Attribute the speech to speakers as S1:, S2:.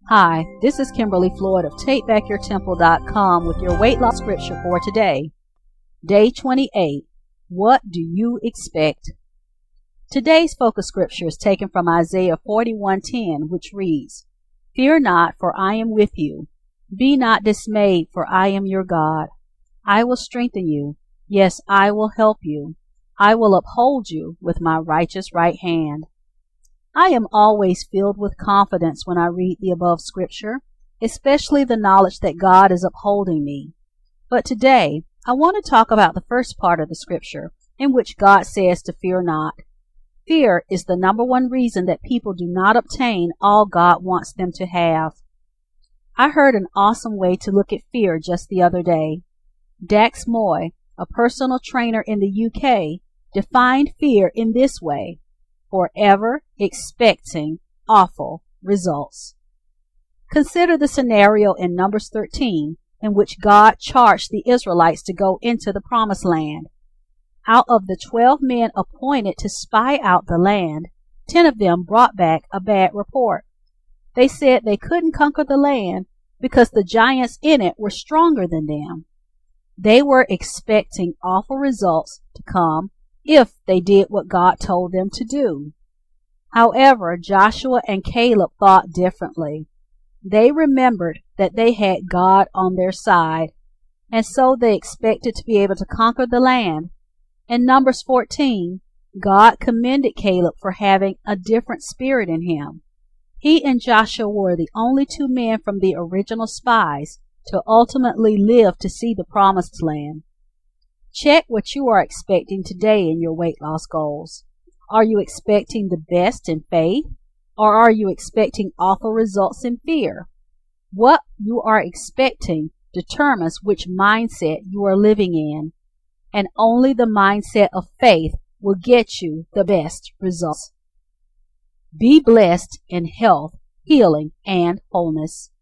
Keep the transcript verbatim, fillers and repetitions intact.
S1: Hi, this is Kimberly Floyd of take back your temple dot com with your weight loss scripture for today. Day twenty-eight. What do you expect? Today's focus scripture is taken from Isaiah forty-one ten, which reads, Fear not, for I am with you. Be not dismayed, for I am your God. I will strengthen you. Yes, I will help you. I will uphold you with my righteous right hand. I am always filled with confidence when I read the above scripture, especially the knowledge that God is upholding me. But today, I want to talk about the first part of the scripture, in which God says to fear not. Fear is the number one reason that people do not obtain all God wants them to have. I heard an awesome way to look at fear just the other day. Dax Moy, a personal trainer in the U K, defined fear in this way: forever expecting awful results. Consider the scenario in Numbers thirteen in which God charged the Israelites to go into the promised land. Out of the twelve men appointed to spy out the land, ten of them brought back a bad report. They said they couldn't conquer the land because the giants in it were stronger than them. They were expecting awful results to come if they did what God told them to do. However, Joshua and Caleb thought differently. They remembered that they had God on their side, and so they expected to be able to conquer the land. In Numbers fourteen, God commended Caleb for having a different spirit in him. He and Joshua were the only two men from the original spies to ultimately live to see the promised land. Check what you are expecting today in your weight loss goals. Are you expecting the best in faith, or are you expecting awful results in fear? What you are expecting determines which mindset you are living in, and only the mindset of faith will get you the best results. Be blessed in health, healing, and wholeness.